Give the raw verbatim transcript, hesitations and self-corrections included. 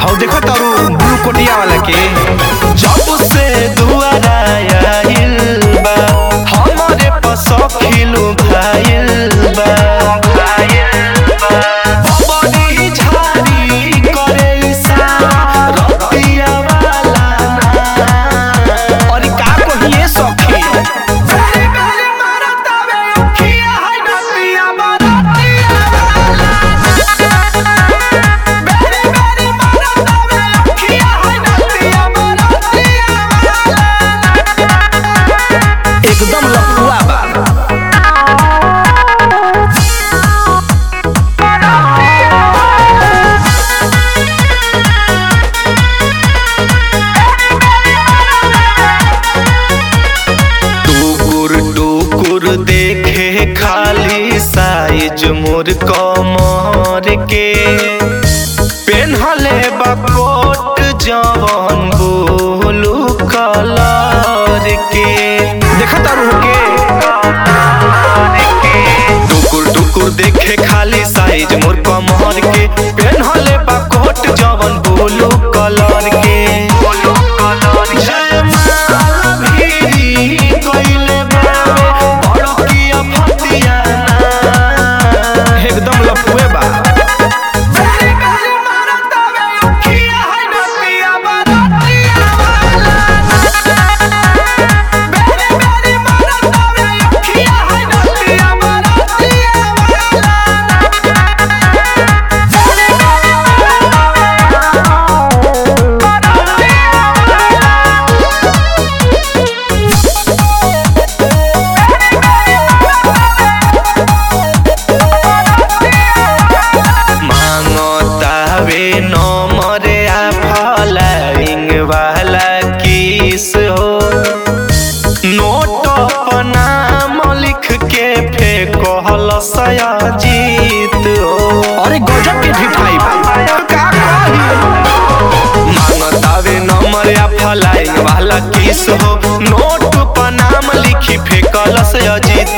हौ देखो तारू ब्लू कोटिया वाला के जब से दुआरा आइल बा हमरे पसखिलु भाइल बा बबड़ी झाड़ी करे इशारा रतिया वाला ना और का कहिए सखी बेरी बेरी मारतावे अखिया है नतिया बरतिया वाला बेरी बेरी मारतावे अखिया है नतिया बरतिया वाला एकदम लफुआ बा। टुकुर टुकुर देखे खाली साइज मोर कमर के पेन्हले बा कोट जवन ब्लू कलर के देखो तारू के टुकुर टुकुर देखे खाली साइज मोर कमर के पेन्हले बा कोट जवन ब्लू कलर के जयमाला भी कइले बावे बड़किया फतिया ना एकदम लफुए बा। बेरी बेरी मारतावे अखिया है नतिया बरतिया वाला बेरी बेरी मारतावे अखिया है नतिया बरतिया मांगतावे नंबर आ फॉलोइंग वाला किस हो नोट पर नाम लिख के फेंकल सयाजीत हो अरे गजब के ढिठाई बा का कही मांगतावे नंबर आ फॉलोइंग वाला किस हो नोट पर नाम लिखी फेंकल सयाजीत